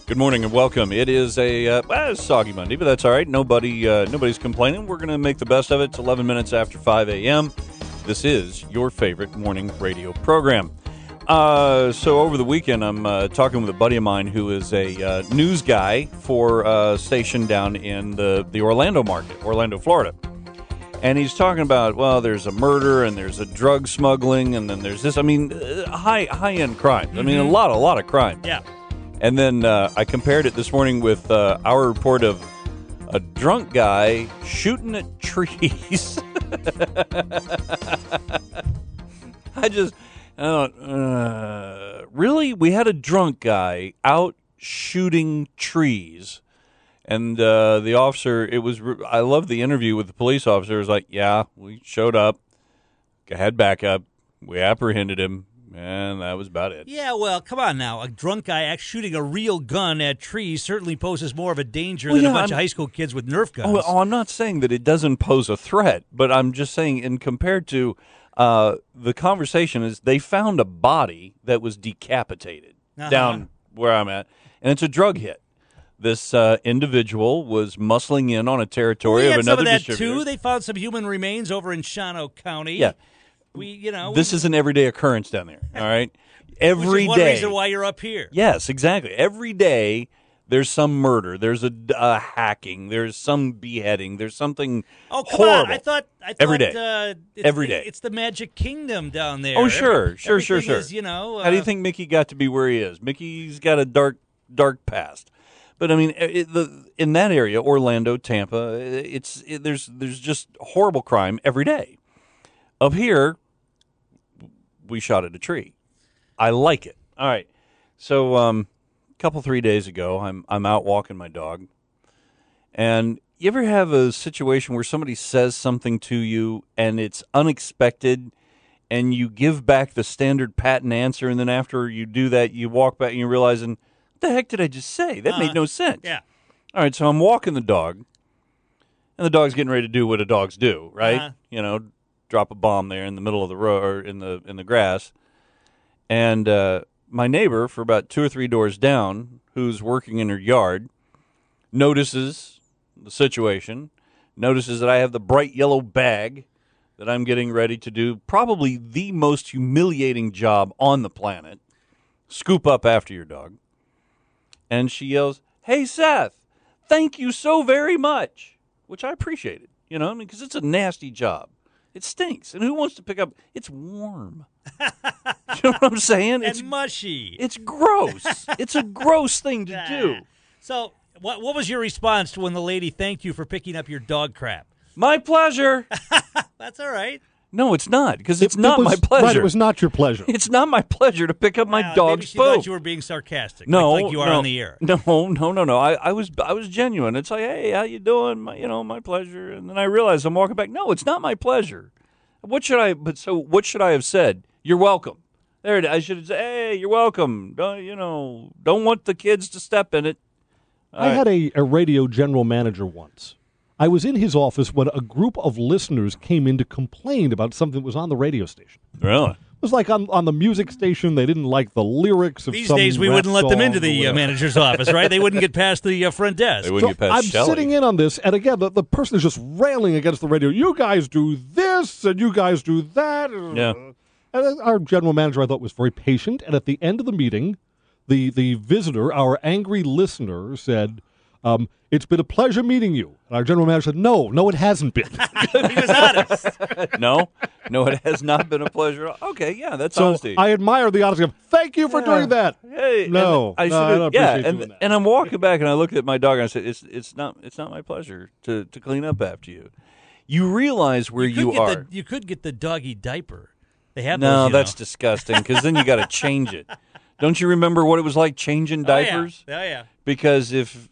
Good morning and welcome. It is a soggy Monday, but that's all right. Nobody's complaining. We're going to make the best of it. It's 11 minutes after 5 a.m. This is your favorite morning radio program. So over the weekend, I'm talking with a buddy of mine who is a news guy for a station down in the Orlando market, Orlando, Florida. And he's talking about, well, there's a murder and there's a drug smuggling and then there's this. I mean, high-end crimes. Mm-hmm. I mean, a lot of crime. Yeah. And then I compared it this morning with our report of a drunk guy shooting at trees. Really? We had a drunk guy out shooting trees. And the officer, I love the interview with the police officer. It was like, yeah, we showed up, had backup, we apprehended him. And that was about it. Yeah, well, come on now. A drunk guy shooting a real gun at trees certainly poses more of a danger than a bunch of high school kids with Nerf guns. Oh, I'm not saying that it doesn't pose a threat, but I'm just saying, in compared to the conversation, is they found a body that was decapitated down where I'm at, and it's a drug hit. This individual was muscling in on a territory of another distributor. Too. They found some human remains over in Shawano County. Yeah. This is an everyday occurrence down there, all right? Every day. Which is one reason why you're up here. Yes, exactly. Every day there's some murder, there's a hacking, there's some beheading, there's something horrible. On. I thought every day. Every day. It's the Magic Kingdom down there. Oh, sure. Is, how do you think Mickey got to be where he is? Mickey's got a dark past. But I mean, in that area, Orlando, Tampa, there's just horrible crime every day. Up here, we shot at a tree. I like it. All right. So a couple 3 days ago, I'm out walking my dog, and you ever have a situation where somebody says something to you and it's unexpected, and you give back the standard patent answer, and then after you do that, you walk back and you're realizing, what the heck did I just say? That made no sense. Yeah. All right. So I'm walking the dog, and the dog's getting ready to do what dogs do, right? Drop a bomb there in the middle of the road or in the grass. And my neighbor, for about 2 or 3 doors down, who's working in her yard, notices the situation, notices that I have the bright yellow bag that I'm getting ready to do probably the most humiliating job on the planet, scoop up after your dog. And she yells, "Hey, Seth, thank you so very much," which I appreciated, because it's a nasty job. It stinks. And who wants to pick up? It's warm. You know what I'm saying? It's mushy. It's gross. It's a gross thing to do. So what was your response to when the lady thanked you for picking up your dog crap? My pleasure. That's all right. No, it's not, because it's not my pleasure. Right, it was not your pleasure. It's not my pleasure to pick up my dog's maybe she poop. thought you were being sarcastic. No, like you are on the air. No. I was genuine. It's like, hey, how you doing? My pleasure. And then I realized I'm walking back. No, it's not my pleasure. What should I have said? You're welcome. There it is. I should have said, hey, you're welcome. Don't want the kids to step in it. I had a radio general manager once. I was in his office when a group of listeners came in to complain about something that was on the radio station. Really? It was like on the music station, they didn't like the lyrics of These some days, we rap wouldn't let them song into the manager's office, right? They wouldn't get past the front desk. They wouldn't get past I'm Shelley. sitting in on this, and again, the person is just railing against the radio. You guys do this, and you guys do that. Yeah. And our general manager, I thought, was very patient, and at the end of the meeting, the visitor, our angry listener, said, it's been a pleasure meeting you. And our general manager said, no, it hasn't been. He was honest. No, it has not been a pleasure. Okay, yeah, that's So honesty. I admire the honesty of, thank you for doing that. Hey, No, I don't appreciate doing that. And I'm walking back, and I looked at my dog, and I said, "It's not my pleasure to clean up after you." You realize where you are. You could get the doggy diaper. They have No, those, that's disgusting, because then you got to change it. Don't you remember what it was like changing diapers? Oh, yeah. Because if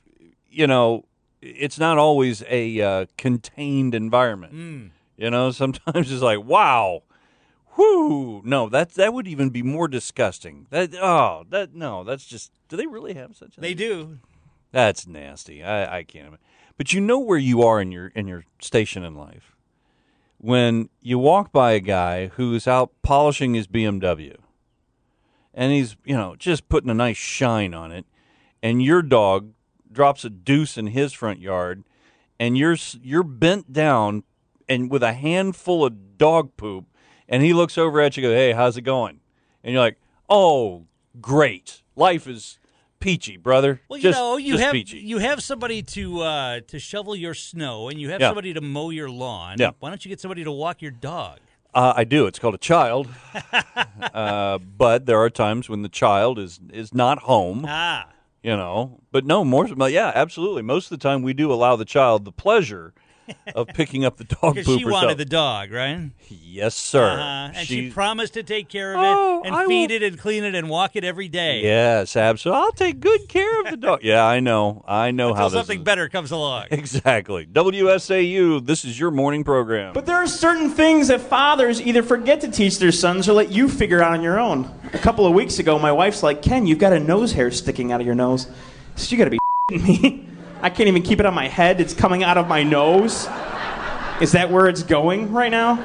it's not always a contained environment. Sometimes it's like, wow, whoo. No, that would even be more disgusting. That's just. Do they really have such a thing? They do. That's nasty. I can't imagine. But you know where you are in your station in life when you walk by a guy who's out polishing his BMW, and he's just putting a nice shine on it. and your dog drops a deuce in his front yard, and you're bent down and with a handful of dog poop, and he looks over at you and goes, "Hey, how's it going?" And you're like, "Oh, great. Life is peachy, brother." Well, just you peachy. have somebody to shovel your snow, and you have Yeah. somebody to mow your lawn. Yeah. Why don't you get somebody to walk your dog? I do. It's called a child. But there are times when the child is not home. Ah. But no, yeah, absolutely. Most of the time we do allow the child the pleasure of picking up the dog poop Because she herself. wanted the dog, right? Yes, sir. And she promised to take care of it and feed it and clean it and walk it every day. Yes, absolutely. I'll take good care of the dog. Yeah, I know how Until this something is. better comes along. Exactly. WSAU, this is your morning program. But there are certain things that fathers either forget to teach their sons or let you figure out on your own. A couple of weeks ago, my wife's like, "Ken, you've got a nose hair sticking out of your nose." I said, "You gotta be f***ing me. I can't even keep it on my head. It's coming out of my nose. Is that where it's going right now?"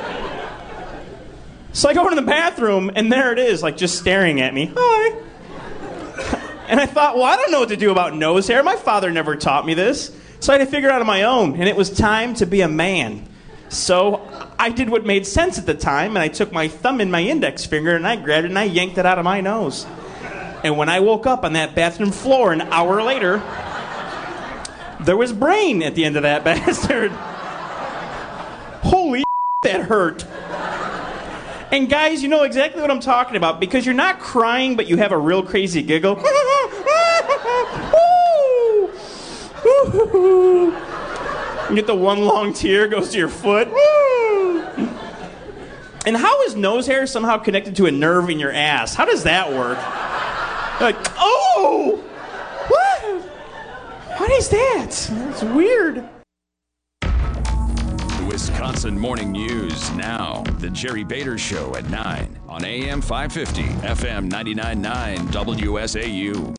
So I go into the bathroom, and there it is, like just staring at me. "Hi." And I thought, well, I don't know what to do about nose hair. My father never taught me this. So I had to figure it out on my own, and it was time to be a man. So I did what made sense at the time, and I took my thumb in my index finger, and I grabbed it, and I yanked it out of my nose. And when I woke up on that bathroom floor an hour later, there was brain at the end of that bastard. Holy that hurt. And guys, you know exactly what I'm talking about, because you're not crying, but you have a real crazy giggle. You get the one long tear goes to your foot. And how is nose hair somehow connected to a nerve in your ass? How does that work? Like, oh! What? What is that? That's weird. Wisconsin Morning News now. The Jerry Bader Show at 9 on AM 550, FM 99.9 WSAU.